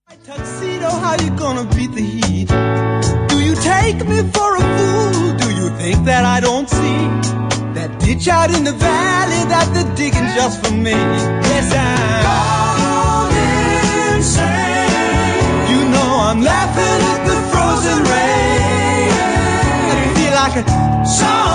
Tuxedo, how you gonna beat the heat? Do you take me for a fool? Do you think that I don't see that ditch out in the valley that they're digging just for me? Yes, I'm going insane. You know I'm laughing at the frozen rain. I feel like a song